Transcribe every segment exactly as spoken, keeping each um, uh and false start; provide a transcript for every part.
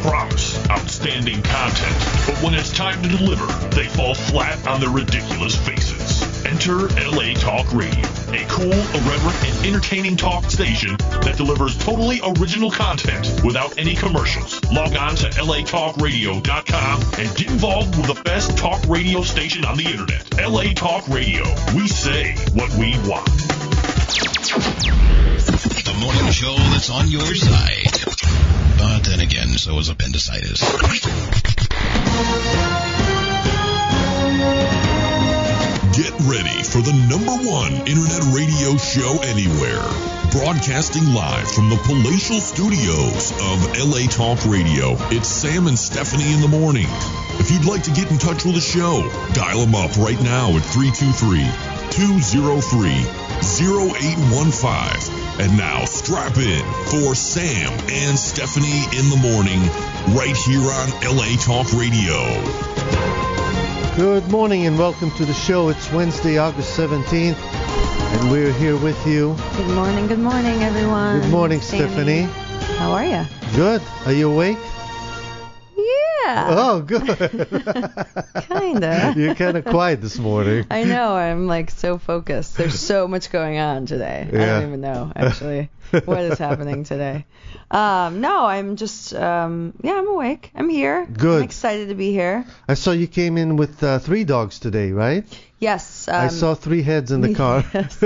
promise outstanding content, but when it's time to deliver, they fall flat on their ridiculous faces. Enter L A Talk Radio, a cool, irreverent, and entertaining talk station that delivers totally original content without any commercials. Log on to L A talk radio dot com and get involved with the best talk radio station on the internet. L A Talk Radio. We say what we want. The morning show that's on your side. But then again, so is appendicitis. Get ready for the number one internet radio show anywhere. Broadcasting live from the palatial studios of L A Talk Radio. It's Sam and Stephanie in the morning. If you'd like to get in touch with the show, dial them up right now at three two three, two oh three, oh eight one five. And now strap in for Sam and Stephanie in the morning right here on L A Talk Radio. Good morning and welcome to the show. It's Wednesday, August seventeenth, and we're here with you. Good morning, good morning, everyone. Good morning, Sammy. Stephanie. How are you? Good. Are you awake? Yeah. Oh, good. Kinda. You're kind of quiet this morning. I know. I'm like so focused. There's so much going on today. Yeah. I don't even know, actually, what is happening today. Um, no, I'm just, um, yeah, I'm awake. I'm here. Good. I'm excited to be here. I saw you came in with uh, three dogs today, right? Yes. Um, I saw three heads in the car. Yes.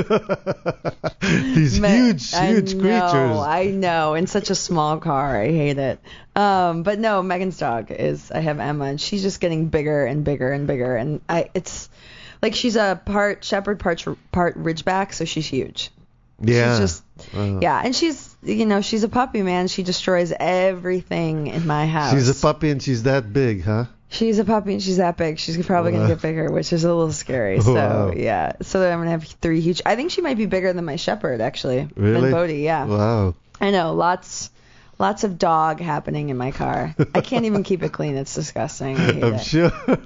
These Ma- huge, huge I know, creatures. I know. In such a small car. I hate it. Um, but no, Megan's dog is, I have Emma, and she's just getting bigger and bigger and bigger. And I, it's like she's a part shepherd, part, part Ridgeback, so she's huge. Yeah. She's just, Wow. yeah. And she's, you know, she's a puppy, man. She destroys everything in my house. She's a puppy and she's that big, huh? She's a puppy and she's that big. She's probably going to Wow. get bigger, which is a little scary. So, Wow. yeah. So then I'm going to have three huge. I think she might be bigger than my shepherd, actually. Really? Than Bodhi, yeah. Wow. I know. Lots lots of dog happening in my car. I can't even keep it clean. It's disgusting. I hate I'm it. sure.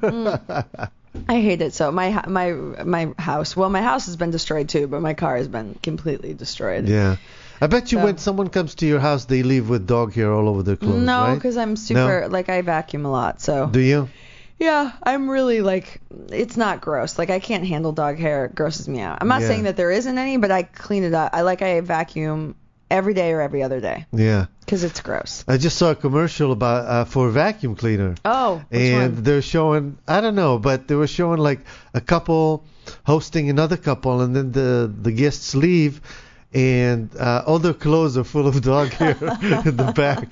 Mm. I hate it. So my my my house, well, my house has been destroyed too, but my car has been completely destroyed. Yeah. I bet you So- when someone comes to your house, they leave with dog hair all over their clothes, No, right? because I'm super, like, I vacuum a lot, so. Do you? Yeah, I'm really, like, it's not gross. Like, I can't handle dog hair. It grosses me out. I'm not Yeah. saying that there isn't any, but I clean it up. I like, I vacuum every day or every other day, Yeah. because it's gross. I just saw a commercial about uh, for a vacuum cleaner. Oh, which and one? they're showing, I don't know, but they were showing like a couple hosting another couple, and then the the guests leave, and uh, all their clothes are full of dog hair in the back.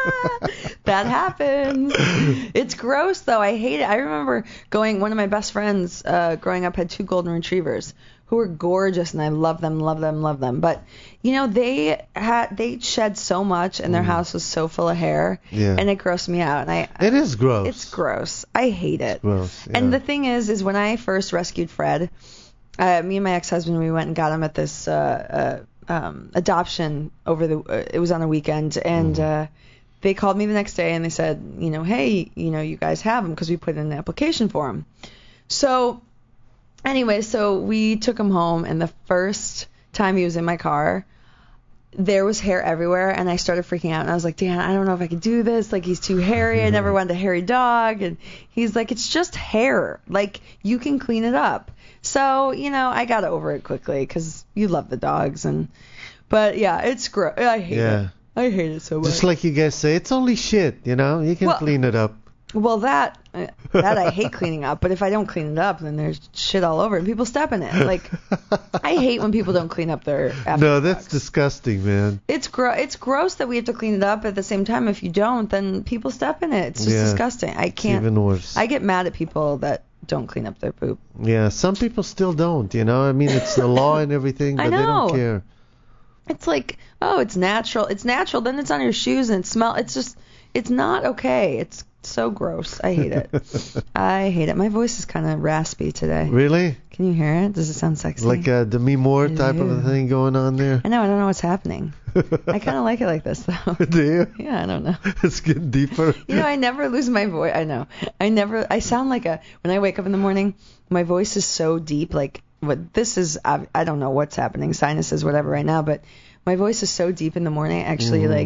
That happens. It's gross, though. I hate it. I remember going, one of my best friends uh, growing up had two golden retrievers who were gorgeous, and I love them, love them, love them. But, you know, they had they shed so much, and their house was so full of hair, Yeah. and it grossed me out. And I, It is gross. It's gross. I hate it. gross. Yeah. And the thing is, is when I first rescued Fred, uh, me and my ex-husband, we went and got him at this uh, uh, um, adoption over the. Uh, it was on a weekend, and uh, they called me the next day and they said, you know, hey, you know, you guys have him because we put in an application for him. So, anyway, so we took him home, and the first time he was in my car, there was hair everywhere, and I started freaking out, and I was like, Dan, I don't know if I could do this. Like, he's too hairy. I never wanted a hairy dog. And he's like, it's just hair. Like, you can clean it up. So, you know, I got over it quickly because you love the dogs. and But, yeah, it's gross. I hate Yeah. it. I hate it so much. Just like you guys say, it's only shit, you know? You can Well- clean it up. Well, that uh, that I hate cleaning up, but if I don't clean it up, then there's shit all over, and people step in it. Like, I hate when people don't clean up their after No, that's dogs. disgusting, man. It's gro- It's gross that we have to clean it up. At the same time, if you don't, then people step in it. It's just Yeah. disgusting. I It's can't. even worse. I get mad at people that don't clean up their poop. Yeah, some people still don't, you know? I mean, it's the law and everything, I but they don't know. care. It's like, oh, it's natural. It's natural. Then it's on your shoes and it smell. It's just, it's not okay. It's so gross. I hate it. I hate it. My voice is kind of raspy today. Really? Can you hear it? Does it sound sexy? Like a Demi Moore type of a Yeah. thing going on there? I know. I don't know what's happening. I kind of like it like this, though. Do you? Yeah, I don't know. It's getting deeper. You know, I never lose my voice. I know. I never. I sound like a. When I wake up in the morning, my voice is so deep. Like, what this is. I, I don't know what's happening. Sinuses, whatever, right now. But my voice is so deep in the morning. Actually, Mhm. like,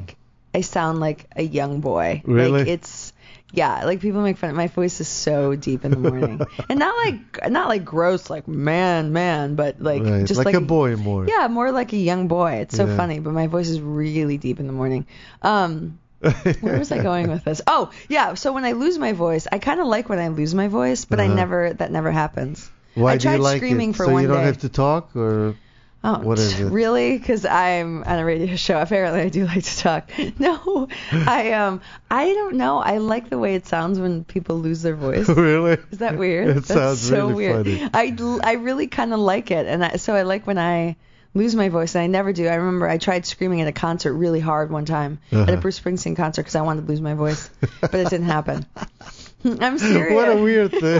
I sound like a young boy. Really? Like it's yeah, like people make fun of my voice is so deep in the morning. And not like not like gross like man, man, but like right. just like, like a boy more. Yeah, more like a young boy. It's so Yeah. funny, but my voice is really deep in the morning. Um Where was I going with this? Oh, yeah. So when I lose my voice, I kind of like when I lose my voice, but I Uh-huh. never, that never happens. Why I do you tried like screaming it? for so one you don't day. have to talk, or Oh, what is it? really? Because I'm on a radio show. Apparently, I do like to talk. No, I um, I don't know. I like the way it sounds when people lose their voice. really? Is that weird? It That's sounds so really weird. funny. I, I really kind of like it, and I, so I like when I lose my voice, and I never do. I remember I tried screaming at a concert really hard one time at Uh-huh. a Bruce Springsteen concert because I wanted to lose my voice, but it didn't happen. I'm serious. What a weird thing.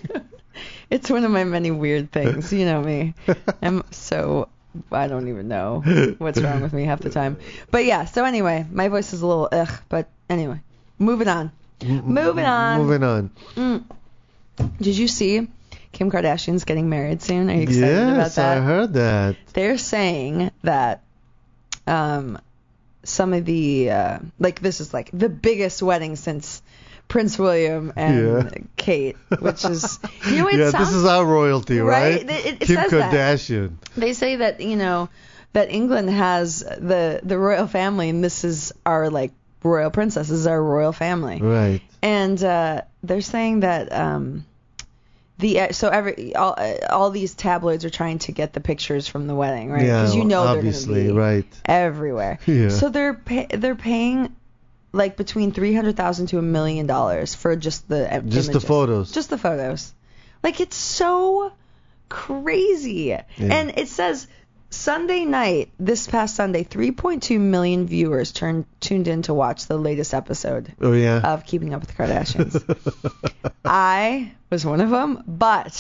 It's one of my many weird things. You know me. I'm so I don't even know what's wrong with me half the time. But yeah. So anyway, my voice is a little ugh. But anyway, moving on. Moving on. Moving on. Mm. Did you see Kim Kardashian's getting married soon? Are you excited yes, about that? I heard that. They're saying that um, some of the uh, like this is like the biggest wedding since Prince William and Yeah. Kate, which is you know what it yeah, sounds this is our royalty, right? right? It- it Kim says that. Kardashian. They say that you know that England has the the royal family, and this is our like royal princess. This is our royal family, Right. and uh, they're saying that um, the so every all all these tabloids are trying to get the pictures from the wedding, right? Yeah, Because you know obviously, they're gonna be right. everywhere. Yeah. So they're pay, they're paying like between three hundred thousand to a million dollars for just the uh, Just the images. photos. Just the photos. Like it's so crazy. And it says Sunday night, this past Sunday, three point two million viewers turned tuned in to watch the latest episode Oh yeah. of Keeping Up with the Kardashians. I was one of them, but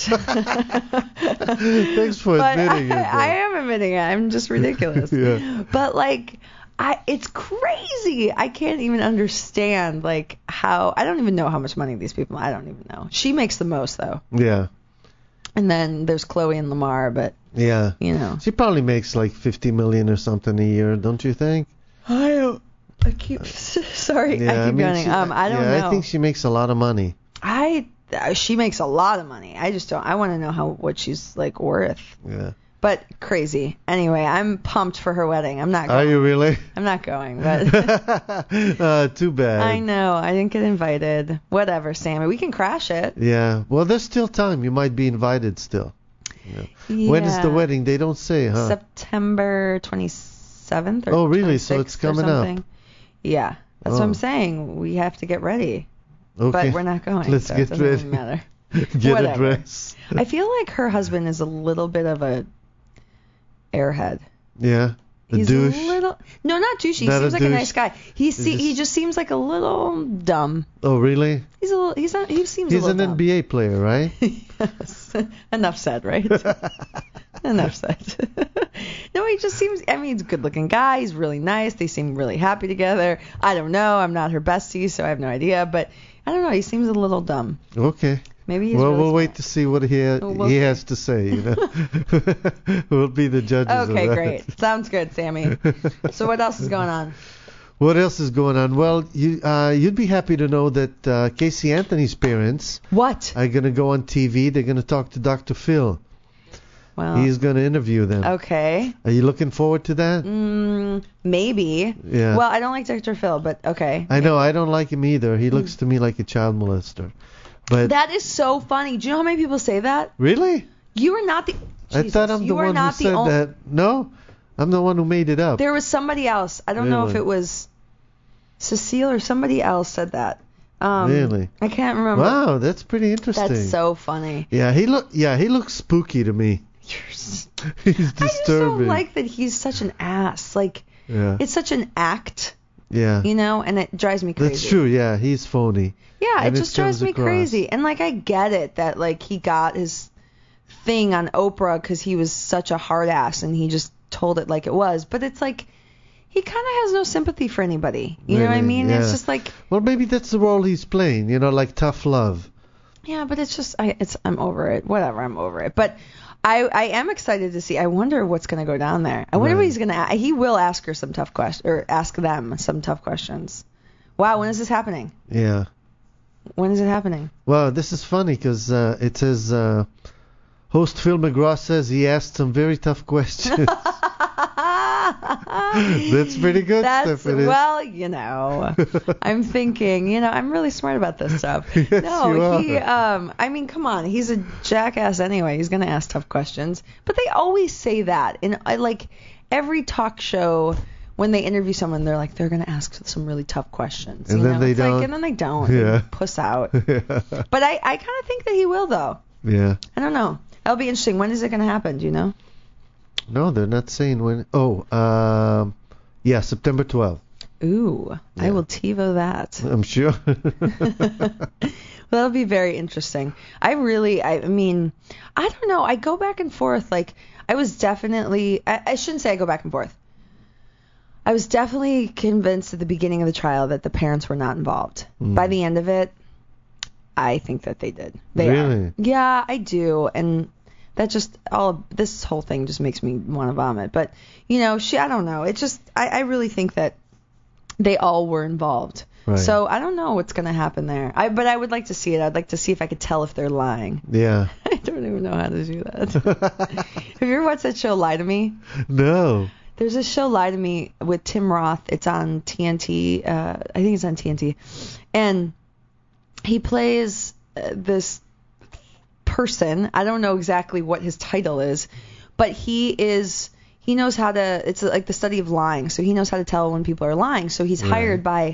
Thanks for but admitting I, it. I am admitting it. I'm just ridiculous. Yeah. But like, I it's crazy. I can't even understand like how. I don't even know how much money these people. I don't even know. She makes the most though. Yeah. And then there's Chloe and Lamar, but Yeah. you know. She probably makes like fifty million or something a year, don't you think? I don't. I keep sorry. Yeah, I keep mean, yawning. she- Um, I don't yeah, know. I think she makes a lot of money. I uh, she makes a lot of money. I just don't. I want to know how what she's like worth. Yeah. But crazy. Anyway, I'm pumped for her wedding. I'm not. Are Going. you really? I'm not going. But uh, too bad. I know I didn't get invited. Whatever, Sammy. We can crash it. Yeah. Well, there's still time. You might be invited still. Yeah. When is the wedding? They don't say, huh? September twenty-seventh or Oh, really? So it's twenty-sixth or coming up. something. Yeah. That's what Oh. I'm saying. We have to get ready. Okay. But we're not going. Let's so get it doesn't ready. even matter. Get a Whatever. dress. I feel like her husband is a little bit of a airhead. Yeah. The He's douche. a little no, not douchey. He Not a seems like a douche. nice guy. He see, just- he just seems like a little dumb. Oh, really? He's a little. He's not. He seems He's a an little N B A player, right? dumb. Yes. Enough said, right? Enough said. No, he just seems. I mean, he's a good-looking guy. He's really nice. They seem really happy together. I don't know. I'm not her bestie, so I have no idea. But I don't know. He seems a little dumb. Okay. Maybe he's well, really we'll wait smart. to see what he ha- Oh, we'll he see. has to say. You know, we'll be the judges. of Okay, that. great. Sounds good, Sammy. So what else is going on? What else is going on? Well, you uh, you'd be happy to know that uh, Casey Anthony's parents What? are going to go on T V. They're going to talk to Doctor Phil. Well, He's going to interview them. okay. Are you looking forward to that? Mm, maybe. Yeah. Well, I don't like Doctor Phil, but okay. I know. I don't like him either. He looks to me like a child molester. But That is so funny. Do you know how many people say that? really, You are not the. I Jesus, thought I'm you the are one who not the said only- that. No, I'm the one who made it up. There was somebody else. I don't know if Really? it was Cecile or somebody else said that. Um, Really? I can't remember. Wow, that's pretty interesting. That's so funny. Yeah, he look. Yeah, he looks spooky to me. You're s- He's I just disturbing. don't like that he's such an ass. Like, Yeah. it's such an act, Yeah. you know, and it drives me crazy. That's true. Yeah, he's phony. Yeah, And it it just drives comes me across. crazy. And like I get it that like he got his thing on Oprah because he was such a hard ass and he just told it like it was. But it's like he kind of has no sympathy for anybody. You know what I Really, mean? It's yeah. just like Well, maybe that's the role he's playing. You know, like tough love. yeah, but it's just I it's I'm over it. Whatever, I'm over it. But I, I am excited to see. I wonder what's going to go down there. I wonder Right. what he's going to. He will ask her some tough questions, or ask them some tough questions. Wow, when is this happening? Yeah. When is it happening? Well, this is funny because uh, it says uh, host Phil McGraw says he asked some very tough questions. That's pretty good, That's, Stephanie. well, you know, I'm thinking, you know, I'm really smart about this stuff. Yes, no, you he, are. um, I mean, come on, he's a jackass anyway. He's gonna ask tough questions, but they always say that in I like every talk show. When they interview someone, they're like, they're gonna ask some really tough questions. And you then know? they it's don't. Like, and then they don't. Yeah. They puss out. But I, I kind of think that he will, though. Yeah. I don't know. That'll be interesting. When is it gonna happen? Do you know? No, they're not saying when. Oh, um, yeah, September twelfth. Ooh, I Yeah. will TiVo that. I'm sure. Well, that'll be very interesting. I really, I mean, I don't know. I go back and forth. Like, I was definitely, I, I shouldn't say I go back and forth. I was definitely convinced at the beginning of the trial that the parents were not involved. Mm. By the end of it, I think that they did. They Really? Are. Yeah, I do. And that just, all this whole thing just makes me want to vomit. But, you know, she, I don't know. It just, I, I really think that they all were involved. Right. So I don't know what's going to happen there. I but I would like to see it. I'd like to see if I could tell if they're lying. Yeah. I don't even know how to do that. Have you ever watched that show Lie to Me? No. There's a show Lie to Me with Tim Roth. It's on T N T. Uh, I think it's on T N T. And he plays uh, this person. I don't know exactly what his title is, but he is he knows how to. It's like the study of lying. So he knows how to tell when people are lying. So he's Right. hired by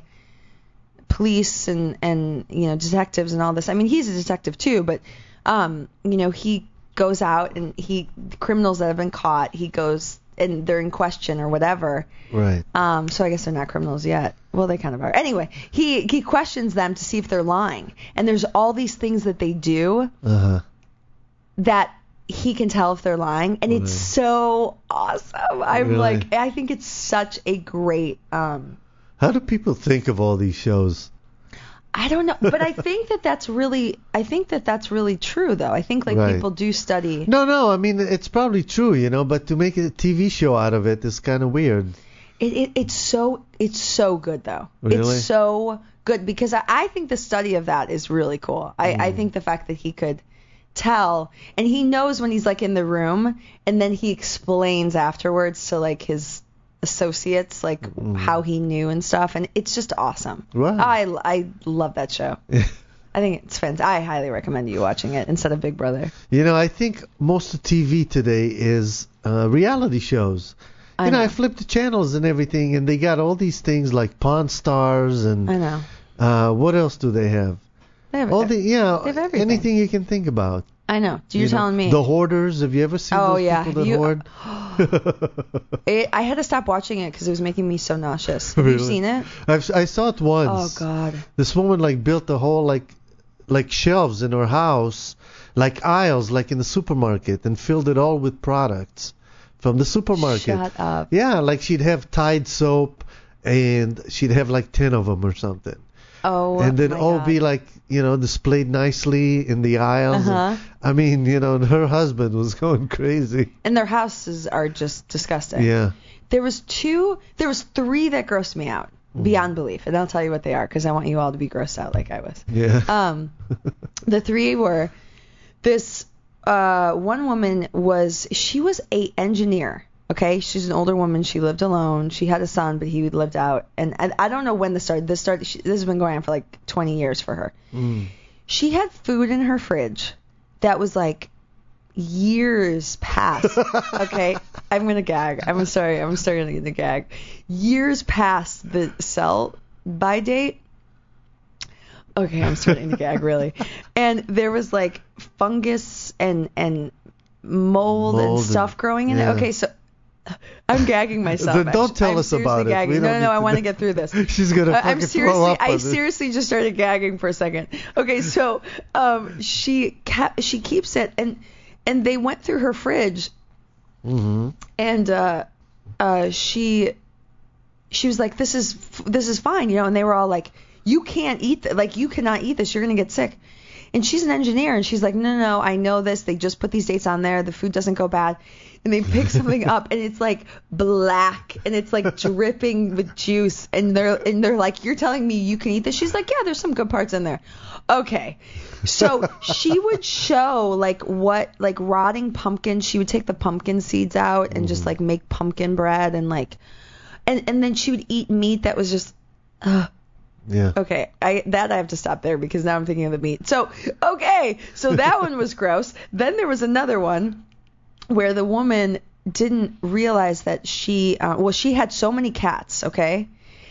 police and and you know detectives and all this. I mean, he's a detective too, but um, you know, he goes out and he criminals that have been caught. He goes and they're in question or whatever. Right. Um, so I guess they're not criminals yet. Well, they kind of are. Anyway, he he questions them to see if they're lying. And there's all these things that they do Uh-huh. that he can tell if they're lying, and it's Really? so awesome. I'm Really? like, I think it's such a great. Um, How do people think of all these shows? I don't know, but I think that that's really. I think that that's really true, though. I think like Right. people do study. No, no, I mean, it's probably true, you know, but to make a T V show out of it is kind of weird. It, it it's so it's so good though. Really? It's so good because I, I think the study of that is really cool. I, I think the fact that he could tell and he knows when he's like in the room and then he explains afterwards to like his associates like how he knew and stuff, and it's just awesome. Wow. I I love that show. I think it's fantastic. I highly recommend you watching it instead of Big Brother. You know, I think most of T V today is uh, reality shows. I you know, know. I flipped the channels and everything, and they got all these things like Pawn Stars and I know. uh, what else do they have? They have, All the yeah, They have everything. anything you can think about. I know. You're You know, telling me. The Hoarders. Have you ever seen Oh, those yeah. people that You- hoard? It, I had to stop watching it because it was making me so nauseous. Have you Really? seen it? I've, I saw it Oh once. God. This woman like built a whole like like shelves in her house, like aisles, like in the supermarket, and filled it all with products from the supermarket. Shut up. Yeah, like she'd have Tide soap, and she'd have like ten of them or something, Oh. and they'd my all God. be like, you know, displayed nicely in the aisles. Uh-huh. And, I mean, you know, and her husband was going crazy. And their houses are just disgusting. Yeah. There was two. There was three that grossed me out beyond belief, and I'll tell you what they are because I want you all to be grossed out like I was. Yeah. Um, the three were this. Uh, one woman was she was a engineer. Okay, she's an older woman. She lived alone. She had a son, but he lived out. And I, I don't know when this started. This started. She, this has been going on for like twenty years for her. Mm. She had food in her fridge that was like years past. Okay, I'm gonna gag. I'm sorry. I'm starting to gag. Years past the sell by date. Okay, I'm starting to gag really. And there was like fungus and and mold, Mold and and- stuff growing in yeah. it. Okay, so I'm gagging myself. Then don't actually. tell I'm us seriously about it. gagging. We No, don't no, no. need I to want to know. get through this. She's gonna I- fucking I'm throw seriously, up I on this. seriously just started gagging for a second. Okay, so um, she kept, she keeps it, and and they went through her fridge, Mm-hmm. and uh, uh, she she was like, this is this is fine, you know, and they were all like, you can't eat that, like you cannot eat this, you're gonna get sick. And she's an engineer, and she's like, no, no, no, I know this. They just put these dates on there. The food doesn't go bad. And they pick something up, and it's like black, and it's like dripping with juice. And they're and they're like, you're telling me you can eat this? She's like, yeah, there's some good parts in there. Okay. So she would show like what, like rotting pumpkin. She would take the pumpkin seeds out and just like make pumpkin bread and like, and, and then she would eat meat that was just, uh, Yeah. okay. I, that I have to stop there because now I'm thinking of the meat. So, okay. So that one was gross. Then there was another one where the woman didn't realize that she, uh, well, she had so many cats. Okay.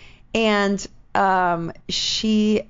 And, um, she,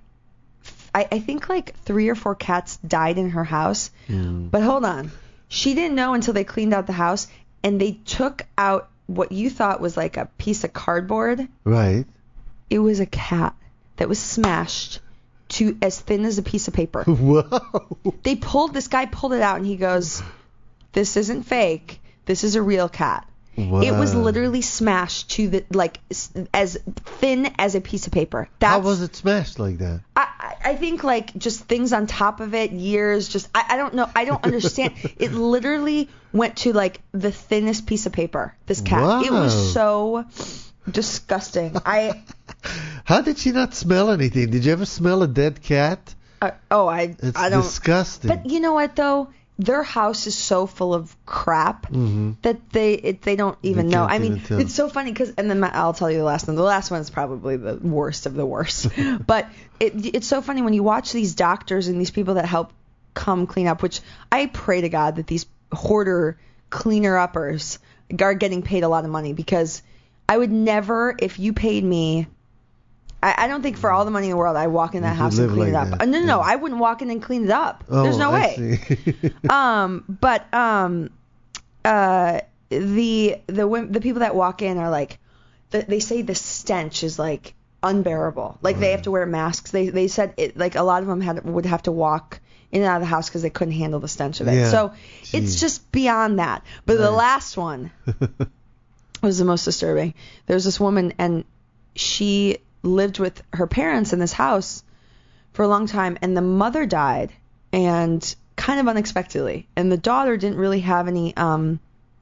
I, I think like three or four cats died in her house. Mm. But hold on. She didn't know until they cleaned out the house and they took out what you thought was like a piece of cardboard. Right. It was a cat that was smashed to as thin as a piece of paper. Whoa. They pulled, this guy pulled it out and he goes, this isn't fake. This is a real cat. Wow. It was literally smashed to the, like, s- as thin as a piece of paper. That's, How was it smashed like that? I, I I think like just things on top of it, years, just, I, I don't know. I don't understand. It literally went to like the thinnest piece of paper, this cat. Wow. It was so disgusting. I, How did she not smell anything? Did you ever smell a dead cat? uh, oh, I, It's I don't. disgusting. But you know what though? Their house is so full of crap Mm-hmm. that they it, they don't even They know. can't I mean, even tell. it's so funny because, and then my, I'll tell you the last one. The last one is probably the worst of the worst. But it, it's so funny when you watch these doctors and these people that help come clean up, which I pray to God that these hoarder cleaner uppers are getting paid a lot of money, because I would never, if you paid me, I, I don't think for all the money in the world I'd walk in that You house could and clean live it like up. that, Uh, No, no, no, yeah. I wouldn't walk in and clean it up. Oh, There's no I way. see. Um, but um, uh, the the wom- the people that walk in are like, the, they say the stench is like unbearable. Like they have to wear masks. They they said it, like a lot of them had would have to walk in and out of the house because they couldn't handle the stench of it. Yeah. So it's Jeez. just beyond that. But the Right. last one was the most disturbing. There was this woman, and she lived with her parents in this house for a long time, and the mother died, and kind of unexpectedly, and the daughter didn't really have any um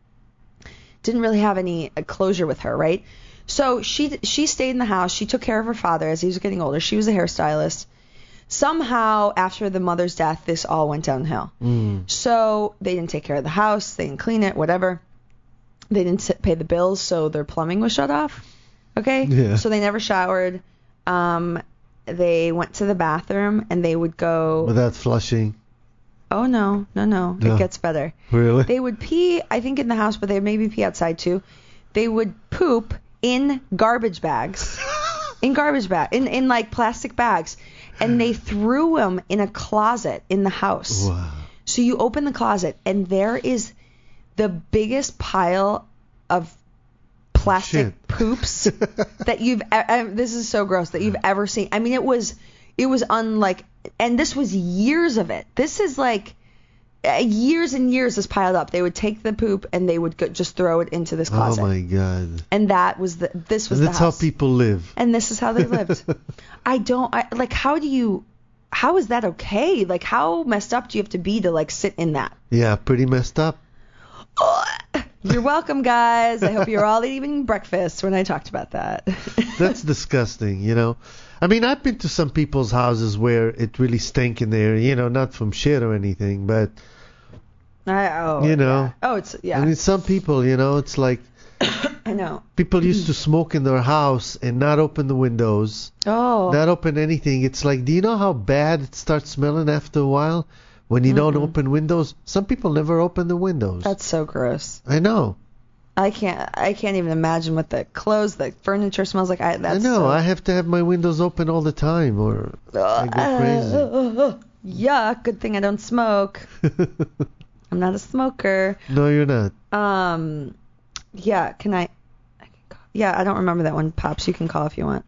didn't really have any uh, closure with her, right? So she she stayed in the house. She took care of her father as he was getting older. She was a hairstylist. Somehow after the mother's death, this all went downhill. Mm. So they didn't take care of the house, they didn't clean it, whatever. They didn't s- pay the bills, so their plumbing was shut off. Okay? Yeah. So they never showered. Um, they went to the bathroom and they would go, Without flushing. oh no, no, no, No. it gets better. Really? They would pee, I think in the house, but they would maybe pee outside too. They would poop in garbage bags. in garbage bag, in, in like plastic bags. And they threw them in a closet in the house. Wow. So you open the closet and there is the biggest pile of plastic Shit. poops that you've e- uh, this is so gross that you've ever seen. I mean, it was it was unlike, and this was years of it. This is like uh, years and years is piled up. They would take the poop and they would go, just throw it into this Oh closet. my God. And that was the this was And the that's how house. people live. And this is how they lived. I don't I, like. How do you? How is that okay? Like, how messed up do you have to be to like sit in that? Yeah, pretty messed up. You're welcome, guys. I hope you're all eating breakfast when I talked about that. That's disgusting, you know. I mean, I've been to some people's houses where it really stank in there, you know, not from shit or anything, but, I, oh, You know. yeah. Oh, it's yeah. I mean, some people, you know, it's like I know. people used to smoke in their house and not open the windows, Oh, not open anything. It's like, do you know how bad it starts smelling after a while when you don't open windows? Some people never open the windows. that's so gross. I know. I can't. I can't even imagine what the clothes, the furniture smells like. I. That's I know. So, I have to have my windows open all the time or I go crazy. Uh, yuck. Good thing I don't smoke. I'm not a smoker. No, you're not. Um, yeah. Can I? I can call, yeah, I don't remember that one, Pops. You can call if you want.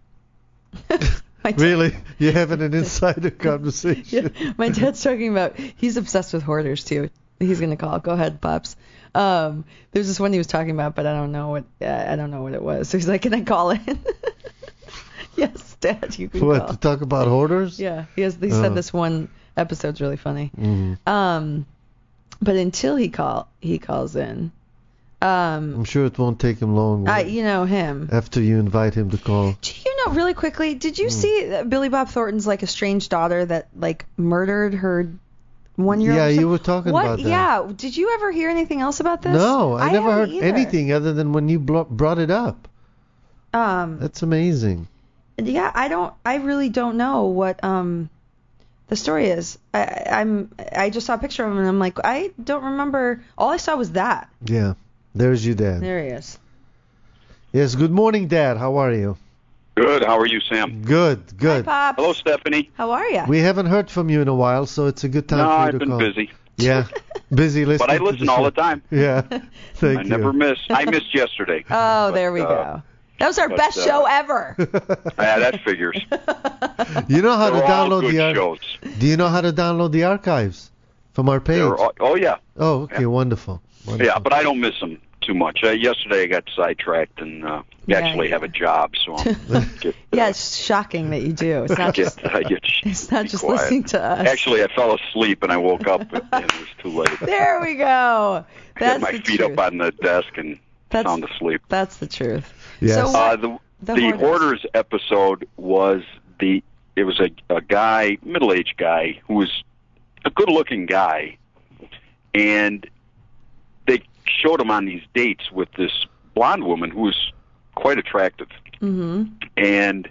My dad- Really? You're having an insider conversation. Yeah, my dad's talking about. He's obsessed with hoarders too. He's gonna call. Go ahead, Pops. Um, there's this one he was talking about, but I don't know what. Uh, I don't know what it was. So he's like, "Can I call in?" Yes. dad you can What, call. to talk about hoarders? Yeah, he has. He Oh. said this one episode's really funny. Mhm. Um, but until he call he calls in, um, I'm sure it won't take him long. I you know him. After you invite him to call. Do you know really quickly? Did Hmm. you see that Billy Bob Thornton's like estranged daughter that like murdered her one year old? Yeah, or you something? were talking what? about that. Yeah. Did you ever hear anything else about this? No, I, never heard haven't either. anything other than when you blo- brought it up. Um. That's amazing. Yeah, I don't. I really don't know what um the story is. I, I'm. I just saw a picture of him and I'm like, I don't remember. All I saw was that. Yeah, there's your dad. There he is. Yes, good morning, Dad. How are you? Good. How are you, Sam? Good, good. Hi, Pops. Hello, Stephanie. How are you? We haven't heard from you in a while, so it's a good time No, for you I've to been call. busy, Yeah, busy listening. but I to listen the all show. the time. Yeah, thank I you. never miss. I missed yesterday. Oh, there we uh, go. That was our but, best uh, show ever. Yeah, that figures. You know how to They're all download good the ar- shows. Do you know how to download the archives from our page? They're all, oh yeah, Oh, okay, Yeah. wonderful. wonderful. yeah. But I don't miss them too much. Uh, yesterday I got sidetracked and uh, Yeah, actually yeah. have a job, so I'm get, Yeah, it's shocking that you do. It's not just. get, I get It's not be just quiet. listening to us. Actually, I fell asleep and I woke up and it was too late. There we go. I That's had my the feet truth. up on the desk and That's- sound asleep. That's the truth. Yes. So Uh, what, the the, the hoarders. Hoarders episode was the it was a, a guy, middle-aged guy, who was a good-looking guy, and they showed him on these dates with this blonde woman who was quite attractive, Mhm. and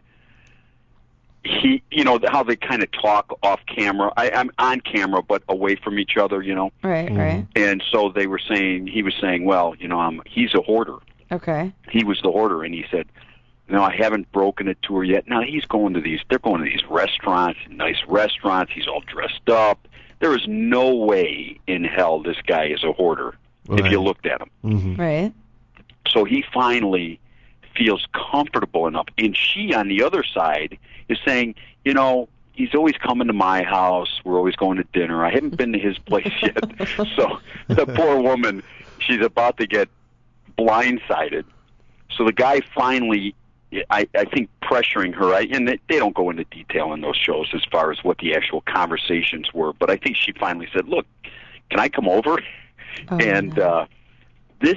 he, you know, how they kind of talk off camera. I, I'm on camera, but away from each other, you know. Right. Mhm. Right. And so they were saying, he was saying, well, you know, I'm, he's a hoarder. Okay. He was the hoarder, and he said, no, I haven't broken it to her yet. Now he's going to these, they're going to these restaurants, nice restaurants. He's all dressed up. There is no way in hell this guy is a hoarder if Right. you looked at him. Mhm. Right. So he finally feels comfortable enough. And she, on the other side, is saying, you know, he's always coming to my house. We're always going to dinner. I haven't been to his place yet. So the poor woman, she's about to get blindsided. So the guy finally, I, I think, pressuring her, I, and they, they don't go into detail in those shows as far as what the actual conversations were, but I think she finally said, look, can I come over? Oh, and no. uh, this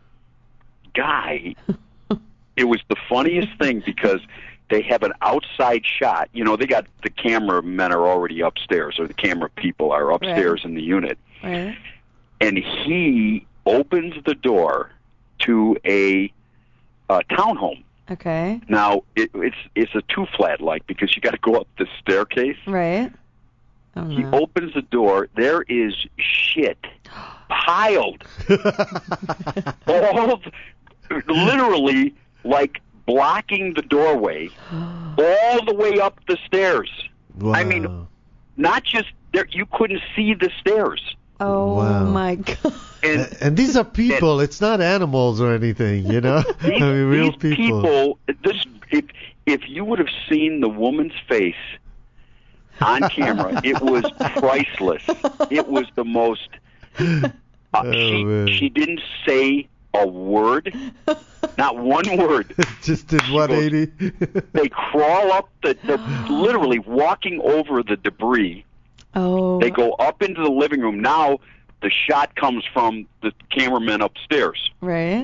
guy, it was the funniest thing because they have an outside shot. You know, they got the cameramen are already upstairs, or the camera people are upstairs in the unit. Right. And he opens the door to a uh, townhome. Okay. Now, it, it's it's a two-flat like because you got to go up the staircase. Right. Oh He no. opens the door. There is shit piled all literally like blocking the doorway all the way up the stairs. Wow. I mean, not just there, you couldn't see the stairs. Oh Wow. my god. And And, and these are people. It's not animals or anything, you know. I these, mean, real these people, this if if you would have seen the woman's face on camera, it was priceless. It was the most. Uh, Oh, she man. she didn't say a word, not one word. Just did one eighty. They crawl up the, they're literally walking over the debris. Oh. They go up into the living room. Now the shot comes from the cameraman upstairs. Right.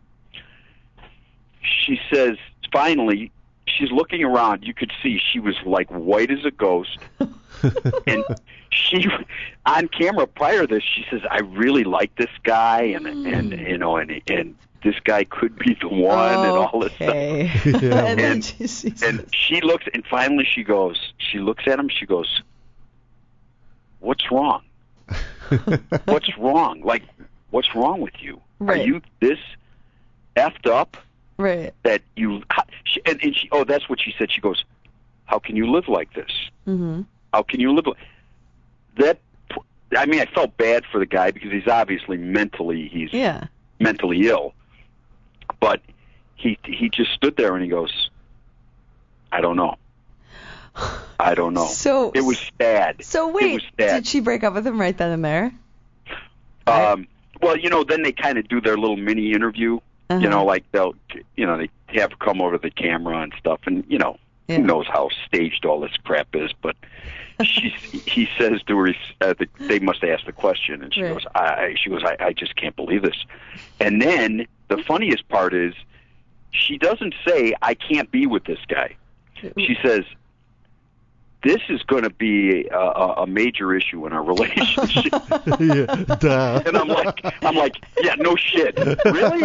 She says, finally, she's looking around. You could see she was like white as a ghost. And she, on camera prior to this, she says, I really like this guy, and, and you know, and and this guy could be the one, and all this stuff. Okay. Yeah. and then And- she sees And this. she looks, and finally she goes, she looks at him, she goes, what's wrong? What's wrong? Like, what's wrong with you? Right. Are you this effed up Right. that you, how, she, and, and she, oh, that's what she said. She goes, how can you live like this? Mhm. How can you live like that? I mean, I felt bad for the guy because he's obviously mentally, he's Yeah. mentally ill. But he he just stood there and he goes, I don't know. I don't know. So It was sad. So It wait, was sad. did she break up with him right then and there? Um, well, you know, then they kind of do their little mini interview. Uh-huh. You know, like they'll, you know, they have her come over to the camera and stuff, and you know, Yeah. who knows how staged all this crap is, but she, he says to her, uh, the, they must ask the question, and she Right. goes, I, she goes, I, I just can't believe this. And then the funniest part is, she doesn't say, I can't be with this guy. She says, this is going to be a, a, a major issue in our relationship. yeah, duh. And I'm like, I'm like, yeah, no shit, really?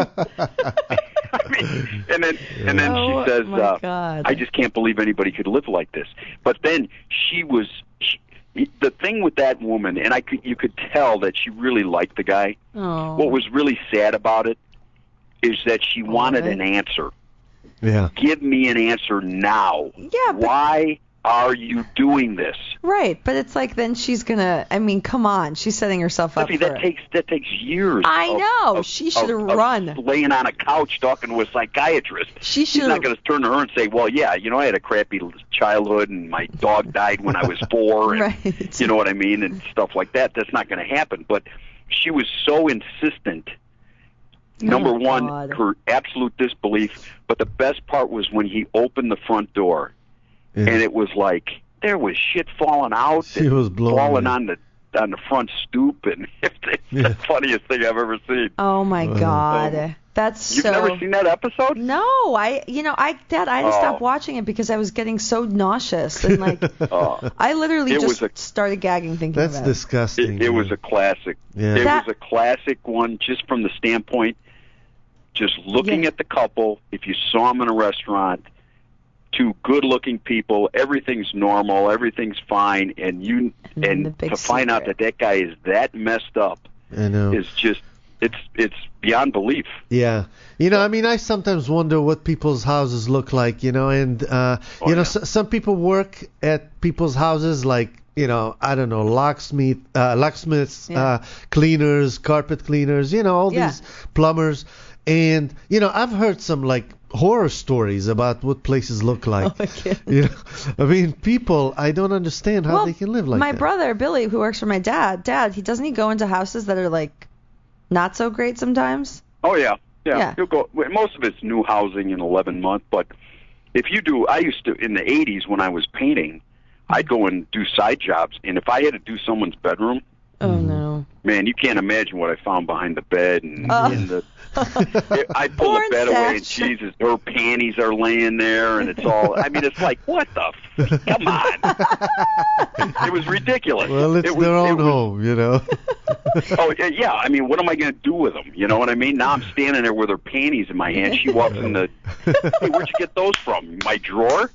I mean, and then and then Oh, she says, my uh, God. I just can't believe anybody could live like this. But then she was, she, the thing with that woman, and I could, you could tell that she really liked the guy. Oh. What was really sad about it is that she wanted it. an answer. Yeah. Give me an answer now. Yeah, but- Why are you doing this? Right, but it's like then she's gonna. I mean, come on, she's setting herself up Steffi, for that it. takes that takes years. I of- know. of- She should of- have of run. laying on a couch talking to a psychiatrist. She She's should not have. going to turn to her and say, "Well, yeah, you know, I had a crappy childhood, and my dog died when I was four, and Right. you know what I mean, and stuff like that." That's not going to happen. But she was so insistent. Number Oh, one, God. her absolute disbelief. But the best part was when he opened the front door, Yeah. and it was like there was shit falling out, She and was blown falling away. on the on the front stoop, and it's Yeah. the funniest thing I've ever seen. Oh my Uh, God, that's You've so. never seen that episode? No, I. You know, I Dad, I had to Oh. stop watching it because I was getting so nauseous and like Oh. I literally It just was a- started gagging thinking That's about it. disgusting. It, it was a classic. Yeah. It That- was a classic one, just from the standpoint, just looking Yeah. at the couple. If you saw them in a restaurant, two good-looking people, everything's normal, everything's fine, and you And then and the big to find out secret. that that guy is that messed up I know. is just it's it's beyond belief. Yeah. You know, I mean, I sometimes wonder what people's houses look like, you know, and, uh, Oh, you know, yeah. s- some people work at people's houses like, you know, I don't know, locksmith, uh, locksmiths, Yeah. uh, cleaners, carpet cleaners, you know, all Yeah. these plumbers. And, you know, I've heard some like horror stories about what places look like. Oh, my God. You know, I mean, people, I don't understand how well, they can live like my that. brother Billy, who works for my dad, Dad, he doesn't he go into houses that are like not so great sometimes? Oh yeah, yeah. Yeah. You'll go. well, Most of it's new housing in eleven month, but if you do, I used to in the eighties when I was painting, I'd go and do side jobs, and if I had to do someone's bedroom, Oh no. man, you can't imagine what I found behind the bed and Uh. in the. I pull Porn the bed away, and stash. Jesus, her panties are laying there, and it's all. I mean, it's like, what the? F- come on! It was ridiculous. Well, it's it was, their it own was- home, you know. Oh yeah, yeah. I mean, what am I going to do with them? You know what I mean? Now I'm standing there with her panties in my hand. She walks in the. Hey, where'd you get those from? My drawer?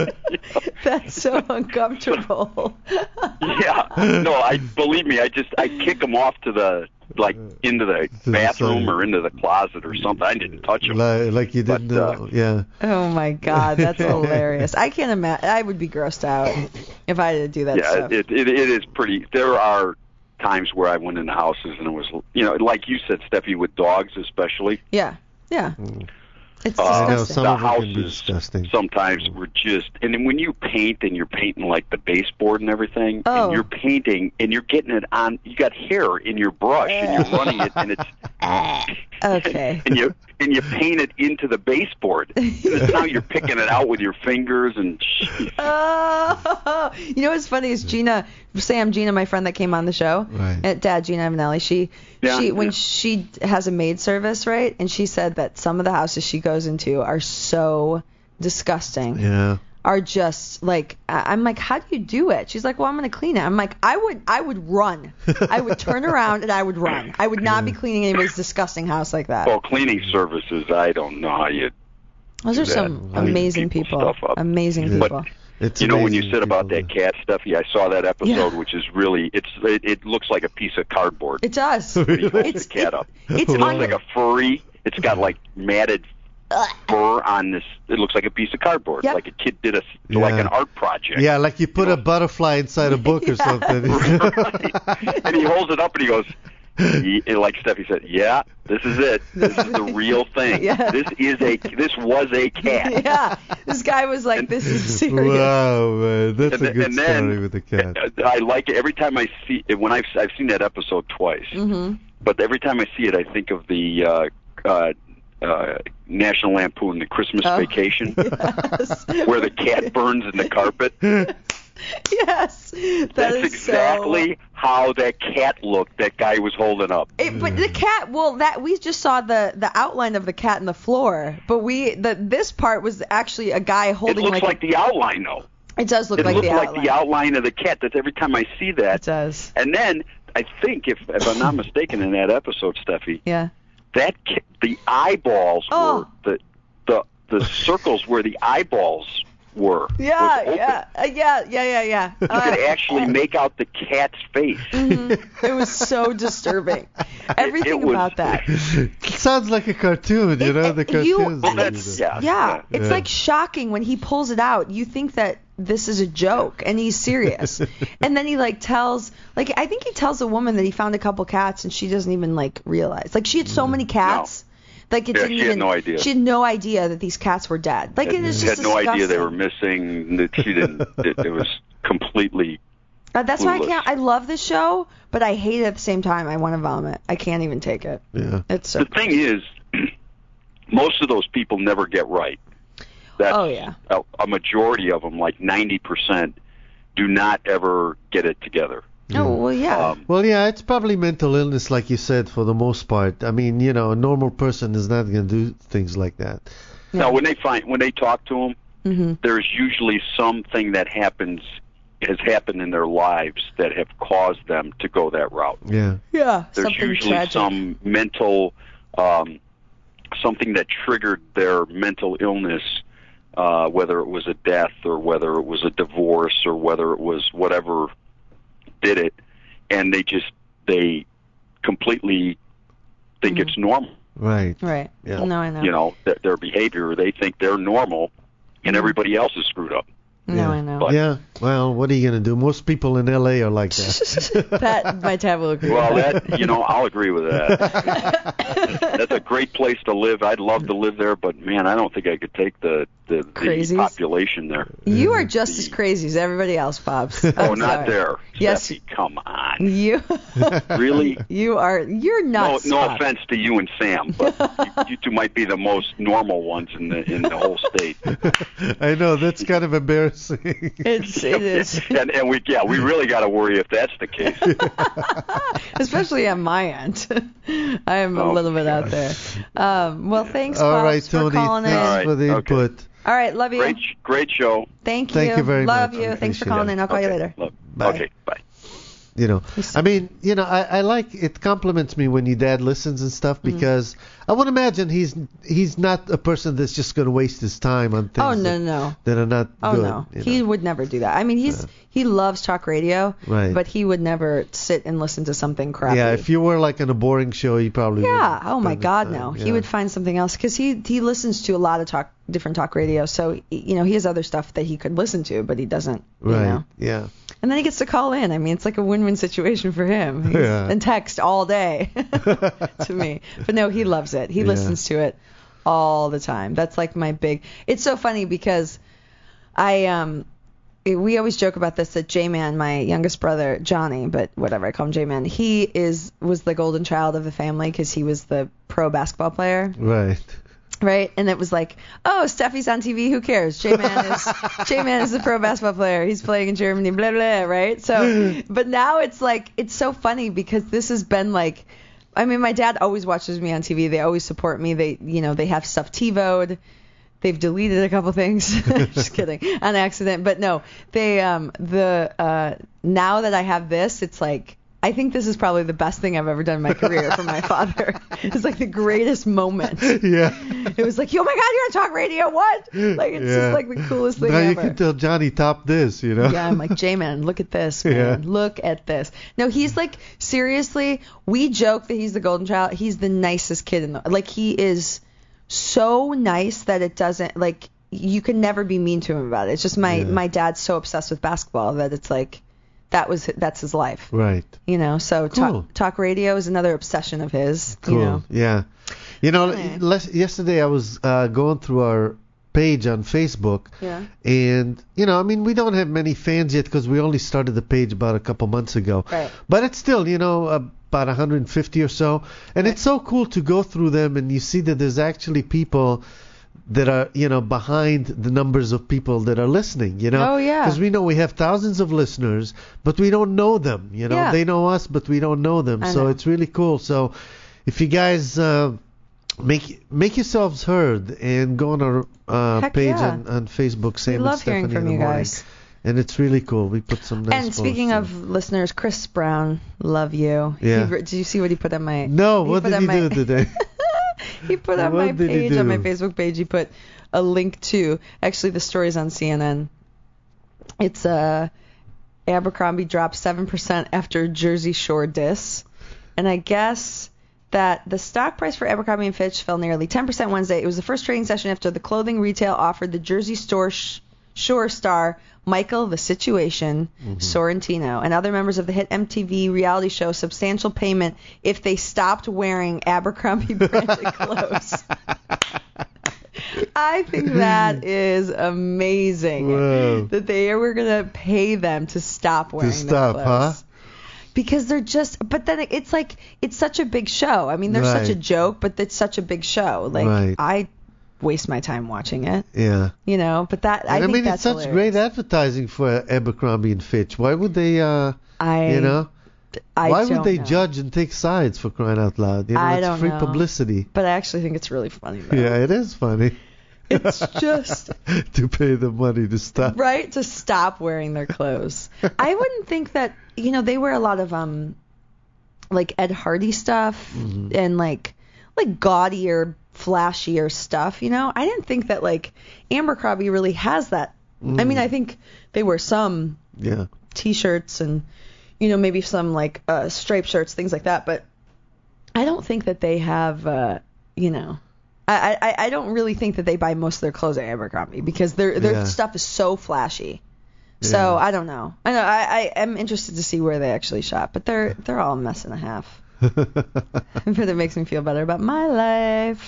That's so uncomfortable. Yeah. No, I believe me. I just I kick them off to the like into the the bathroom side. or into the closet or something. I didn't touch them. like, like you didn't But, uh, know. Yeah. Oh my God, that's hilarious. I can't imagine. I would be grossed out if I had to do that Yeah, stuff. it, it it is pretty. There are times where I went into houses and it was, you know, like you said, Steffi, with dogs especially. yeah, yeah. It's Uh, I know disgusting. some the of them can be houses disgusting. sometimes were just, and then when you paint and you're painting like the baseboard and everything, Oh. and you're painting and you're getting it on, you got hair in your brush and you're running it and it's Okay. and you and you paint it into the baseboard. And it's now you're picking it out with your fingers and Oh, you know what's funny is Gina, Sam, Gina, my friend that came on the show, Right. uh, Dad, Gina Avenelli. She, Yeah, she, when yeah. she has a maid service, right, and she said that some of the houses she goes into are so disgusting, Yeah. are just like, I- I'm like, how do you do it? She's like, well, I'm gonna clean it. I'm like, I would, I would run. I would turn around and I would run. I would not be cleaning anybody's disgusting house like that. well, cleaning services. I don't know how you. Those are that. some Clean amazing people's people. stuff up. Amazing But- people. It's You know, when you amazing said about people that do. cat, Steffi, I saw that episode, Yeah. which is really, it's it, it looks like a piece of cardboard. It does. when he holds It's the cat up. It's It looks un- like a furry. It's got like matted fur on this. It looks like a piece of cardboard, Yep. like a kid did a like Yeah. an art project. Yeah, like you put You a know? butterfly inside a book or Yeah. something. Right. And he holds it up and he goes, he, like Steffi said, yeah, this is it. This is the real thing. Yeah. This is a. This was a cat. Yeah, this guy was like, "This is serious." Wow, man, that's And, a then- good and then story with the cat. I like it every time I see it. When I've I've seen that episode twice, Mhm. but every time I see it, I think of the uh, uh, uh, National Lampoon, The Christmas Oh. Vacation, Yes. where the cat burns in the carpet. Yes. That That's is exactly so... how that cat looked that guy was holding up. It, but the cat, well, that we just saw the the outline of the cat in the floor, but we the this part was actually a guy It holding looks like, like the outline, though. it does look It like looks the like outline. the outline of the cat. That's every time I see It that. does. And then I think, if if I'm not mistaken, in that episode, Steffi, Yeah. that ca- the eyeballs Oh. were the the the circles where the eyeballs were. Yeah, was open. yeah, uh, yeah, yeah, yeah, yeah. You Uh, could actually make out the cat's face. it was so disturbing. Everything it was- about that. It sounds like a cartoon, you It- know, the it- you- cartoons. Well, they that's do. yeah. Yeah, it's Yeah. like shocking when he pulls it out. You think that this is a joke and he's serious. And then he like tells, like I think he tells a woman that he found a couple cats and she doesn't even like realize. Like she had so many cats. Like it Yeah, didn't she had even no idea. She had no idea that these cats were dead. Like it is She just had no idea they disgusting. were missing. That she didn't. It, it was completely. Uh, that's why I clueless. can't I love this show, but I hate it at the same time. I want to vomit. I can't even take it. Yeah. It's so The thing is, most of those people never get right. That's, Oh, yeah. a, a majority of them, like ninety percent, do not ever get it together. Oh, well, yeah. Um, Well, yeah, it's probably mental illness, like you said, for the most part. I mean, you know, a normal person is not going to do things like that. Now, when they find when they talk to them, hmm there's usually something that happens has happened in their lives that have caused them to go that route. Yeah. Yeah, There's something usually tragic. some mental um, something that triggered their mental illness, uh, whether it was a death or whether it was a divorce or whether it was whatever did it, and they just they completely think Mhm. it's normal. Right. Right. Yeah. No, I know. You know, th- their behavior. They think they're normal, and everybody else is screwed up. No, Yeah. I know. But- Yeah. Well, what are you going to do? Most people in L A are like that. Pat, my tab will agree. Well, with that. that you know, I'll agree with that. That's a great place to live. I'd love to live there, but man, I don't think I could take the the, the Crazies? population there. You are just as crazy as everybody else, Pops. Oh, I'm not sorry. there. Yes. Steffi, come on. You, Really? you are. You're No, nuts. no Pops. offense to you and Sam, but you, you two might be the most normal ones in the in the whole state. I know, that's kind of embarrassing. It's it is, And and we yeah, we really got to worry if that's the case. especially on my end. I am a Oh, little bit out there. Um, well, thanks, All Pops, right, for Tony, calling thanks in. All right, for the okay. input. All right, love you. Great great show. Thank you. Thank you very love much. you. I Thanks for appreciate calling it. in. I'll call you Okay, later. look, Bye. Okay, bye. You know, I mean, you know, I, I like it compliments me when your dad listens and stuff Mm-hmm. because I would imagine he's he's not a person that's just going to waste his time on things Oh no, that, no. that are not Oh good. no, you he know. would never do that. I mean, he's Yeah. he loves talk radio, Right. but he would never sit and listen to something crappy. Yeah, if you were like on a boring show, he probably Yeah. wouldn't Oh my spend his God, time. no. Yeah. He would find something else because he he listens to a lot of talk different talk radio. So you know he has other stuff that he could listen to, but he doesn't. You Right. know. Yeah. And then he gets to call in. I mean, it's like a win-win situation for him. He's, Yeah. And text all day to me. But no, he loves it. He Yeah. listens to it all the time. That's like my big. It's so funny because I um. We always joke about this that J-Man, my youngest brother, Johnny, but whatever, I call him J-Man, he is was the golden child of the family because he was the pro basketball player, Right. right? And it was like, oh, Steffi's on T V, who cares? J-Man is J-Man is the pro basketball player. He's playing in Germany, blah, blah, right? So, but now it's like, it's so funny because this has been like, I mean, my dad always watches me on T V. They always support me. They, you know, they have stuff TiVo'd. They've deleted a couple things. Just kidding, on accident. But no, they um the uh now that I have this, it's like I think this is probably the best thing I've ever done in my career for my father. It's like the greatest moment. Yeah. It was like, oh my God, you're on talk radio. What? Like it's Yeah. just like the coolest thing Now you ever. can tell Johnny top this, you know. Yeah, I'm like, J-Man, look at this, man. Yeah. Look at this. No, he's like, seriously, we joke that he's the golden child. He's the nicest kid in the, like, he is so nice that it doesn't, like, you can never be mean to him about it. It's just my, Yeah. my dad's so obsessed with basketball that it's like, that was, that's his life, Right. you know? So Cool. talk, talk radio is another obsession of his, Cool. you know? Yeah. You know, Yeah. les- yesterday I was uh, going through our page on Facebook. Yeah. And, you know, I mean, we don't have many fans yet because we only started the page about a couple months ago. Right. But it's still, you know, about one hundred fifty or so. And Right. it's so cool to go through them and you see that there's actually people that are, you know, behind the numbers of people that are listening, you know. Oh, yeah. Because we know we have thousands of listeners, but we don't know them, you know. Yeah. They know us, but we don't know them. I so know. it's really cool. So if you guys uh, make make yourselves heard and go on our uh, Heck page yeah. on, on Facebook, Sam We and love Stephanie hearing from in the you morning. guys. And it's really cool. We put some nice And speaking posts of listeners, Chris Brown, love you. Yeah. He, did you see what he put on my? No, he what put did on he my- do today? He put on What my did he page, on my do? Facebook page, he put a link to, actually the story's on C N N. It's uh, Abercrombie dropped seven percent after Jersey Shore diss. And I guess that the stock price for Abercrombie and Fitch fell nearly ten percent Wednesday. It was the first trading session after the clothing retail offered the Jersey Store sh- Shore star Michael the Situation Mm-hmm. Sorrentino and other members of the hit M T V reality show substantial payment if they stopped wearing Abercrombie branded clothes. I think that is amazing Whoa. that they were gonna pay them to stop wearing To their stop, clothes. huh? Because they're just, but then it's like, it's such a big show. I mean, they're such a Right. joke, but it's such a big show. Like, Right. I waste my time watching it, Yeah. you know, but that, I And I, think mean, that's it's such hilarious. great advertising for Abercrombie and Fitch. Why would they, uh, I, you know, I why don't would they know. judge and take sides for crying out loud? You know, I it's don't free know. publicity. But I actually think it's really funny, though. Yeah, it is funny. It's just, to pay the money to stop. right, to stop wearing their clothes. I wouldn't think that, you know, they wear a lot of, um, like Ed Hardy stuff Mm-hmm. and like, like gaudier, flashier stuff, you know? I didn't think that, like, Abercrombie really has that. I mean, I think they wear some Yeah. T-shirts and, you know, maybe some, like, uh, striped shirts, things like that, but I don't think that they have, uh, you know... I, I, I don't really think that they buy most of their clothes at Abercrombie because their their Yeah. stuff is so flashy. Yeah. So I don't know. I know I, I am interested to see where they actually shop, but they're they're all a mess and a half. But it makes me feel better about my life.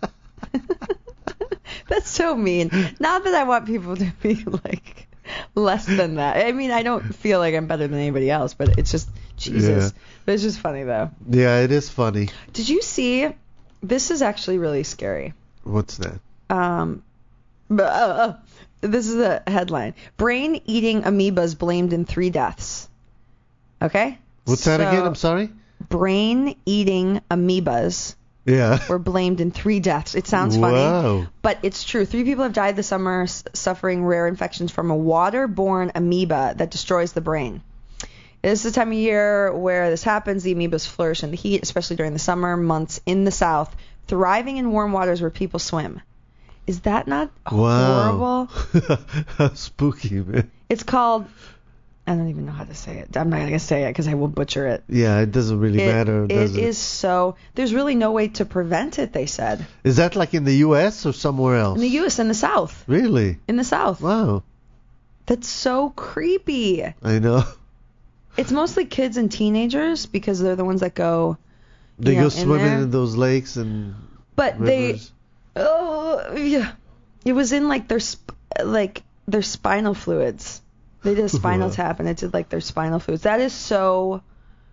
That's so mean. Not that I want people to be like less than that. I mean, I don't feel like I'm better than anybody else, but it's just Jesus. Yeah. But it's just funny though. Yeah, it is funny. Did you see? This is actually really scary. What's that? Um, but uh, uh, this is a headline: brain-eating amoebas blamed in three deaths. Okay. What's that So, again? I'm sorry? Brain-eating amoebas Yeah. were blamed in three deaths. It sounds funny, Wow. but it's true. Three people have died this summer s- suffering rare infections from a water-borne amoeba that destroys the brain. This is the time of year where this happens. The amoebas flourish in the heat, especially during the summer months in the south, thriving in warm waters where people swim. Is that not Wow. horrible? How spooky, man. It's called, I don't even know how to say it. I'm not going to say it because I will butcher it. Yeah, it doesn't really It, matter, does it it? is so, there's really no way to prevent it, they said. Is that like in the U S or somewhere else? In the U S, in the south. Really? In the south. Wow. That's so creepy. I know. It's mostly kids and teenagers because they're the ones that go. They you know, go in swimming there. in those lakes and But rivers. they, oh yeah, it was in like their sp- like their spinal fluids. They did a spinal Wow. tap and it did like their spinal fluids. That is so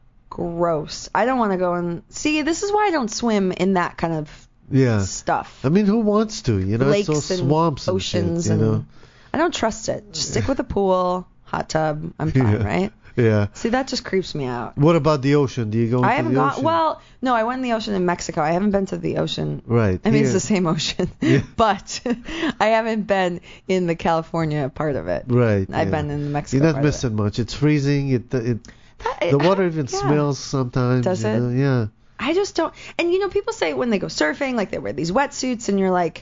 gross. I don't want to go and see. This is why I don't swim in that kind of Yeah. stuff. I mean, who wants to? You know, Lakes it's all and swamps and oceans shit, you and know? I don't trust it. Just stick with a pool, hot tub. I'm fine, Yeah. right? Yeah. See, that just creeps me out. What about the ocean? Do you go into I haven't the gone. ocean? Well, no, I went in the ocean in Mexico. I haven't been to the ocean. Right. I mean, it's here. the same ocean, Yeah. but I haven't been in the California part of it. Right. I've yeah. been in the Mexico You're not part of missing much. It's freezing. It, it it. the I- water I- even yeah. smells sometimes. Does you it? know? Yeah. I just don't. And you know, people say when they go surfing, like they wear these wetsuits, and you're like,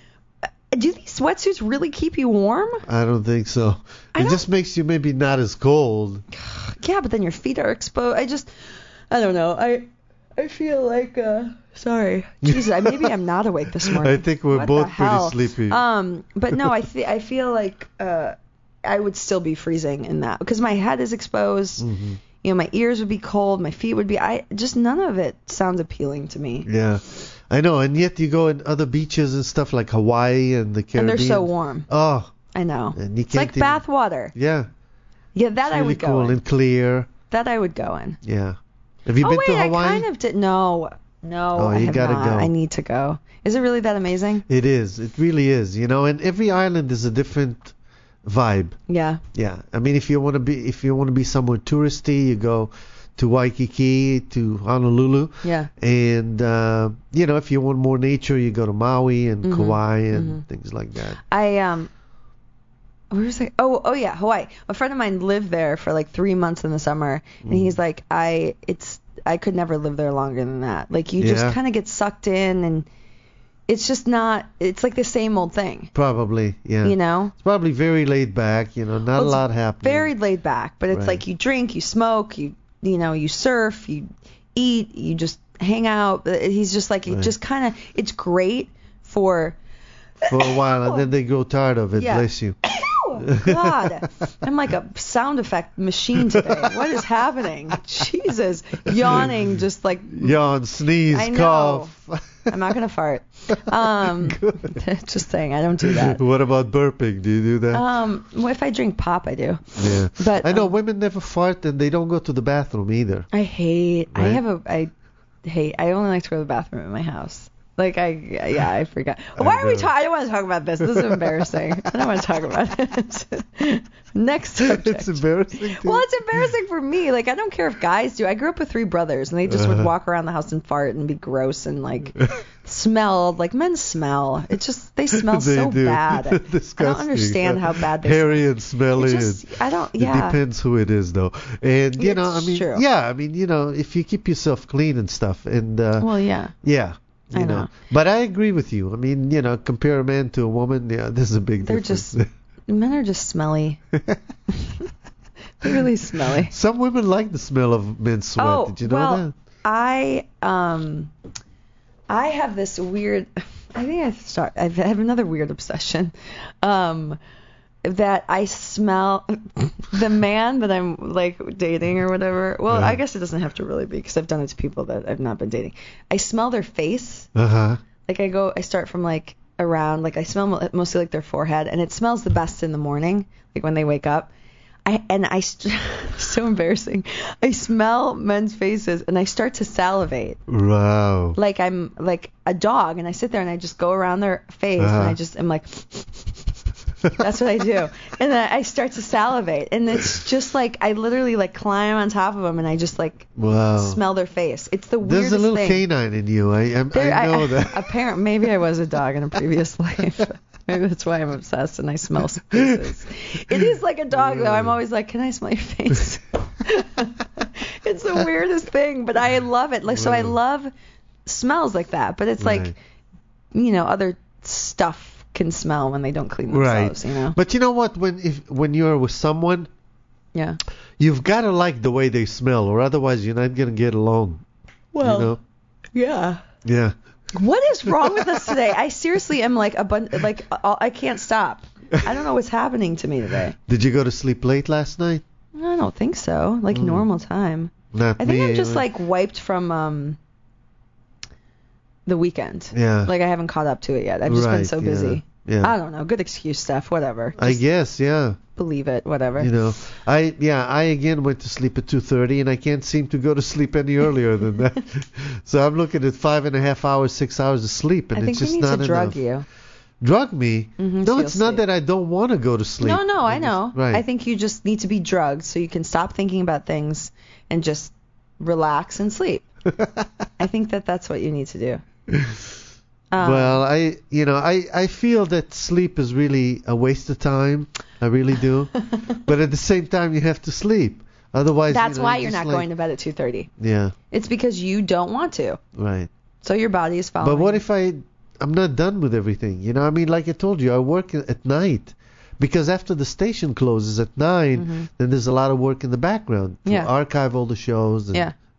do these wetsuits really keep you warm? I don't think so. I It don't- just makes you maybe not as cold. Yeah, but then your feet are exposed. I just, I don't know. I, I feel like, uh, sorry, Jesus, I, maybe I'm not awake this morning. I think we're What both the hell? pretty sleepy. Um, but no, I th- I feel like uh, I would still be freezing in that because my head is exposed. Mm-hmm. you know, my ears would be cold, my feet would be, I just none of it sounds appealing to me. Yeah. I know, and yet you go in other beaches and stuff like Hawaii and the Caribbean. And they're so warm. Oh. I know. And you it's like can't even- bath water. Yeah. Yeah, that It's I really would go cool in. and clear. That I would go in. Yeah. Have you oh been wait, to Hawaii? I kind of did. No, no, Oh, I you have gotta not. go. I need to go. Is it really that amazing? It is. It really is. You know, and every island is a different vibe. Yeah. Yeah. I mean, if you want to be if you want to be somewhere touristy, you go to Waikiki, to Honolulu. Yeah. And uh, you know, if you want more nature, you go to Maui and Mhm. Kauai and Mhm. things like that. I um. Where was I? Oh, oh yeah, Hawaii. A friend of mine lived there for like three months in the summer, and Mm. he's like, I, it's, I could never live there longer than that. Like you Yeah. just kind of get sucked in, and it's just not. It's like the same old thing, Probably, yeah. you know. It's probably very laid back. You know, not Well, a it's lot happening. Very laid back, but it's Right. like you drink, you smoke, you, you know, you surf, you eat, you just hang out. Uh, He's just like, it Right. just kind of, it's great for. For a while, and then they grow tired of it. Yeah. Bless you. Oh, God. I'm like a sound effect machine today. What is happening? Jesus. Yawning, just like, Yawn, sneeze, I know. cough. I'm not going to fart. Um, just saying, I don't do that. What about burping? Do you do that? Um, well, if I drink pop, I do. yeah. But I know um, women never fart and they don't go to the bathroom either. I hate, I Right? have a, I hate, I only like to go to the bathroom in my house. Like I, yeah, I forgot. I Why are we know. talking? I don't want to talk about this. This is embarrassing. I don't want to talk about it. Next subject. It's embarrassing. Too. Well, it's embarrassing for me. Like, I don't care if guys do. I grew up with three brothers, and they just would Uh-huh. walk around the house and fart and be gross and, like, smelled. Like, men smell. It's just, they smell They so do. bad. I Disgusting. don't understand how bad they Hairy and smelly. It just, and I don't, It yeah. depends who it is, though. And, you know, I It's mean, true. yeah, I mean, you know, if you keep yourself clean and stuff, and, uh, Well, yeah. yeah. You I know. But I agree with you. I mean, you know, compare a man to a woman, yeah, there's a big They're difference. just, men are just smelly. They're really smelly. Some women like the smell of men's sweat. Oh, Did you know well, that? I um, I have this weird. I think I start. I have another weird obsession. Um, that I smell the man that I'm like dating or whatever. Well, Yeah. I guess it doesn't have to really be because I've done it to people that I've not been dating. I smell their face. Uh huh. Like I go, I start from like around, like I smell mo- mostly like their forehead, and it smells the best in the morning, like when they wake up. I and I st- so embarrassing. I smell men's faces and I start to salivate, Wow. like I'm like a dog, and I sit there and I just go around their face Uh-huh. and I just am like. That's what I do, and then I start to salivate, and it's just like I literally like climb on top of them and I just like Wow. smell their face. It's the There's weirdest a little thing. canine in you. I I, There- I know that. Apparently, maybe I was a dog in a previous life. Maybe that's why I'm obsessed and I smell faces. It is like a dog, though. I'm always like, can I smell your face? It's the weirdest thing, but I love it. Like, so I love smells like that, but it's Right. like, you know, other stuff can smell when they don't clean Right. themselves, you know? But you know what? When if when you're with someone, Yeah. you've got to like the way they smell, or otherwise you're not gonna get along. Well, you know? yeah. Yeah. What is wrong with us today? I seriously am like a bun- like uh, I can't stop. I don't know what's happening to me today. Did you go to sleep late last night? I don't think so. Like normal time. Not I think me. I'm just anyway. like wiped from um the weekend. Yeah. Like I haven't caught up to it yet. I've just been Right, so yeah, busy. yeah. I don't know. Good excuse, Steph. Whatever. I Just guess, yeah. believe it. Whatever. You know, I yeah, I again went to sleep at two thirty, and I can't seem to go to sleep any earlier than that. So I'm looking at five and a half hours, six hours of sleep, and I think it's just we need not to drug enough. you. Drug me? Mhm, no, so it's you'll not sleep. that I don't want to go to sleep. No, no, I just- know. Right. I think you just need to be drugged so you can stop thinking about things and just relax and sleep. I think that that's what you need to do. Um, Well, I, you know, I, I feel that sleep is really a waste of time. I really do. But at the same time, you have to sleep. Otherwise, that's you know, why you you're just not like- going to bed at two thirty. Yeah, It's because you don't want to. right. So your body is following. But what if I, I'm not done with everything? You know, I mean, like I told you, I work at night. Because after the station closes at nine, Mhm. then there's a lot of work in the background to Yeah. archive all the shows and Yeah.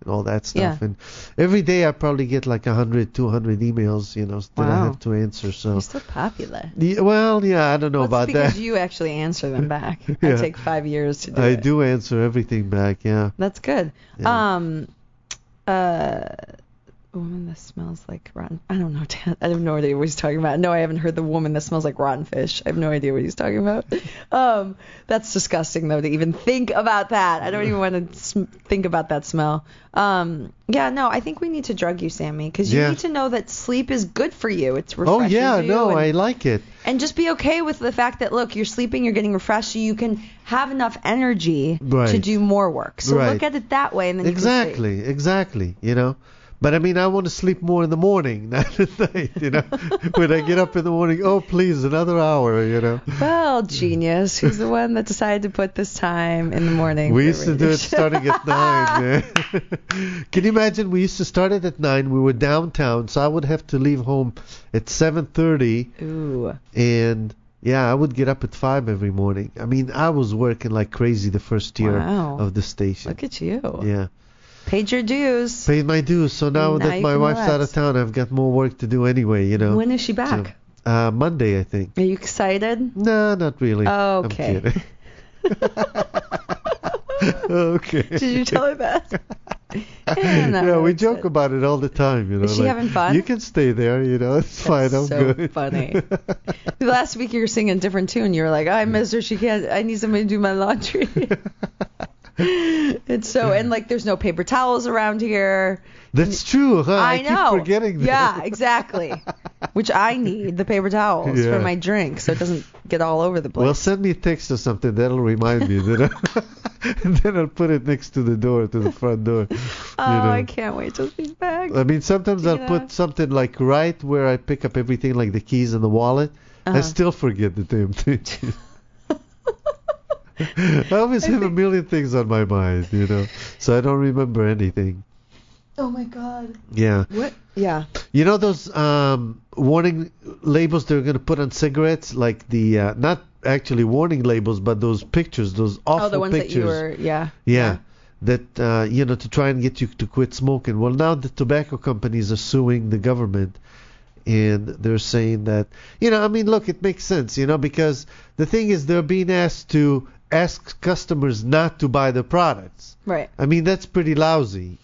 and all that stuff. Yeah. And every day I probably get like one hundred, two hundred emails, you know, that I Wow. have to answer. So, You're so popular. yeah, well, yeah, I don't know Well, about it's because that. you actually answer them back. I Yeah. take five years to do I it. do answer everything back, yeah. That's good. Yeah. Um, uh, woman that smells like rotten. I don't know. Dan. I have no idea what he's talking about. No, I haven't heard the woman that smells like rotten fish. I have no idea what he's talking about. Um, that's disgusting though to even think about that. I don't even want to sm- think about that smell. Um, yeah, no, I think we need to drug you, Sammy, because you Yeah. need to know that sleep is good for you. It's Oh, refreshes yeah, you no, and- I like it. And just be okay with the fact that, look, you're sleeping, you're getting refreshed, so you can have enough energy Right. to do more work. So Right. look at it that way, and then Exactly, exactly, you know. But I mean, I want to sleep more in the morning, not at night, you know. When I get up in the morning, oh, please, another hour, you know. you can sleep. Well, genius. Who's the one that decided to put this time in the morning? We for used to do radio it show? starting at nine, man. Can you imagine? We used to start it at nine. We were downtown, so I would have to leave home at seven thirty, Ooh. and yeah, I would get up at five every morning. I mean, I was working like crazy the first year Wow. of the station. Look at you. Yeah, Paid your dues. paid my dues. So now Now that you my can wife's out relax. of town, I've got more work to do anyway. You know. When is she back? So, uh, Monday, I think. Are you excited? No, not really. Okay. I'm kidding. Okay. Did you tell her that? Eh, not yeah, really we joke excited. about it all the time, you know. Is she like, having fun? You can stay there, you know. It's fine. I'm so good. funny. Last week you were singing a different tune. You were like, I miss her. She can't. I need somebody to do my laundry. It's so, and like there's no paper towels around here. That's true, huh? I, I know. keep forgetting that. Yeah, exactly. Which I need the paper towels Yeah. for my drink so it doesn't get all over the place. Well, send me a text or something. That'll remind me. That I, and then I'll put it next to the door, to the front door. oh, you know. I can't wait till she's back. I mean, sometimes I'll Yeah. put something like right where I pick up everything, like the keys and the wallet. I Uh-huh. still forget the damn thing. I always have a million things on my mind, you know, so I don't remember anything. Oh my God. Yeah. What? Yeah. You know those um, warning labels they're going to put on cigarettes, like the uh, not actually warning labels, but those pictures, those awful Oh, the ones pictures. that you were. Yeah. Yeah. That uh, you know, to try and get you to quit smoking. Well, now the tobacco companies are suing the government, and they're saying that, you know, I mean, look, it makes sense, you know, because the thing is they're being asked to ask customers not to buy the products. Right. I mean, that's pretty lousy.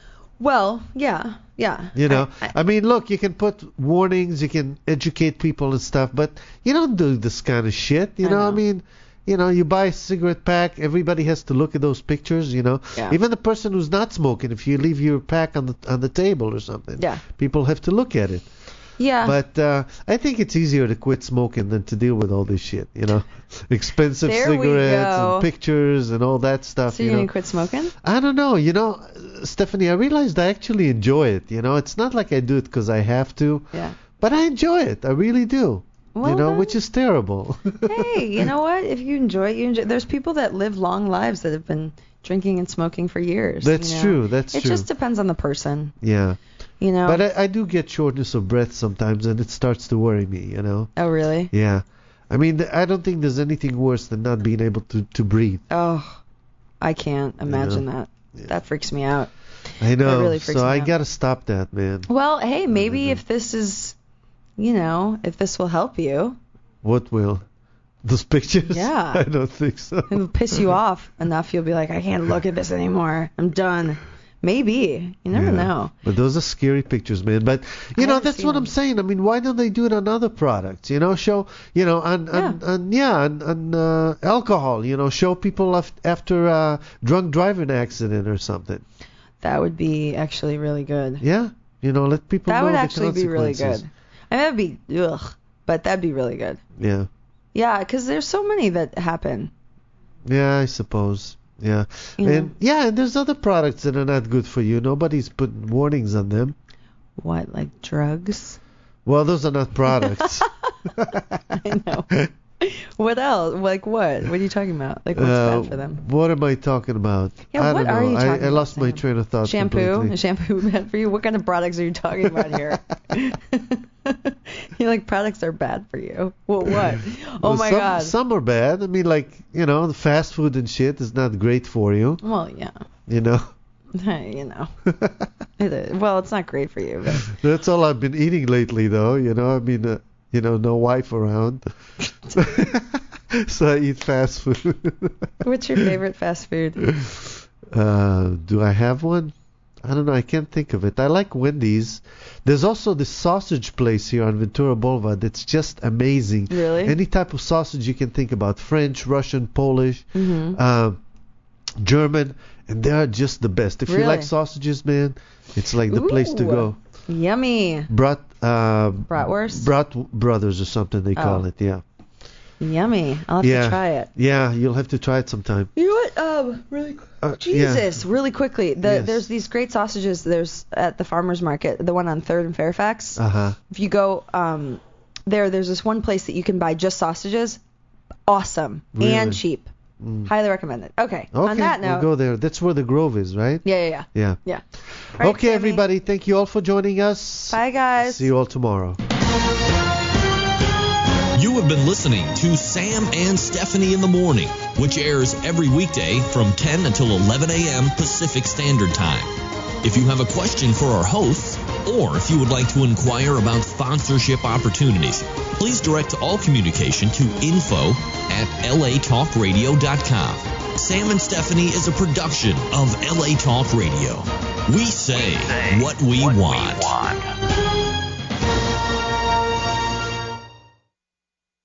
Well, yeah, yeah. You know, I, I, I mean, look, you can put warnings, you can educate people and stuff, but you don't do this kind of shit. You I know, I know. mean, you know, you buy a cigarette pack, everybody has to look at those pictures. You know, Yeah. even the person who's not smoking, if you leave your pack on the on the table or something, Yeah. people have to look at it. yeah. But uh, I think it's easier to quit smoking than to deal with all this shit. You know, expensive There we cigarettes go. and pictures and all that stuff. so you you're know. gonna quit smoking? I don't know. You know, Stephanie, I realized I actually enjoy it. You know, it's not like I do it because I have to, Yeah. but I enjoy it. I really do. Well you know, then. which is terrible. Hey, you know what? If you enjoy it, you enjoy. There's people that live long lives that have been drinking and smoking for years. That's you know? true. That's it true. just depends on the person. Yeah. You know. But I, I do get shortness of breath sometimes, and it starts to worry me. You know. oh really? Yeah. I mean, th- I don't think there's anything worse than not being able to to breathe. Oh, I can't imagine that. Yeah. That freaks me out. I know. really freaks so me I out. gotta stop that, man. Well, hey, maybe know. if this is, you know, if this will help you, What will? Those pictures? Yeah. I don't think so. it'll piss you off enough. You'll be like, I can't look at this anymore. I'm done. Maybe. You never Yeah. know. But those are scary pictures, man. But you I know, haven't that's seen what them. I'm saying. I mean, why don't they do it on other products? You know, show, you know, on, on, Yeah. on yeah, on, on uh, alcohol. You know, show people af- after a drunk driving accident or something. That would be actually really good. Yeah, you know, let people That know would the actually be really consequences. good. I mean, that'd be ugh, but that'd be really good. Yeah, Yeah, because there's so many that happen. yeah, I suppose. Yeah, You and know. yeah, and there's other products that are not good for you. Nobody's putting warnings on them. What, like drugs? Well, those are not products. I know. What else? Like what? What are you talking about? Like what's Uh, bad for them? What am I talking about? Yeah, I what don't are know. you I, talking I about, lost my Sam? train of thought. Shampoo? completely. Is shampoo bad for you? What kind of products are you talking about here? You're like, products are bad for you. Well, what? Oh Well, my some, God. Some are bad. I mean, like, you know, the fast food and shit is not great for you. Well, yeah. You know. You know. It is. Well, it's not great for you. But. That's all I've been eating lately, though. You know, I mean, uh, you know, no wife around. So I eat fast food. What's your favorite fast food? Uh, do I have one? I don't know. I can't think of it. I like Wendy's. There's also this sausage place here on Ventura Boulevard that's just amazing. Really? Any type of sausage you can think about. French, Russian, Polish, Mm-hmm. uh, German. And they are just the best. If Really? you like sausages, man, it's like the place to Ooh. go. Yummy. Brat, uh, Bratwurst? Brat Brothers or something they call Oh. it, yeah. Yummy. I'll have Yeah. to try it. Yeah, you'll have to try it sometime. You know what? Um, really. Uh, yeah. Jesus, really quickly. The, Yes. There's these great sausages. There's at the farmers market, the one on Third and Fairfax. Uh-huh. If you go um, there, there's this one place that you can buy just sausages. Awesome Really? and cheap. Mm. Highly recommend it. Okay. Okay, On that note. we'll go there. That's where the Grove is, right? Yeah, yeah, yeah. Yeah. Yeah. All right, Okay, Sammy. everybody. Thank you all for joining us. Bye, guys. See you all tomorrow. You have been listening to Sam and Stephanie in the Morning, which airs every weekday from ten until eleven a.m. Pacific Standard Time. If you have a question for our hosts, or if you would like to inquire about sponsorship opportunities, please direct all communication to info at l a talk radio dot com. Sam and Stephanie is a production of L A Talk Radio. We say what we What we want. want.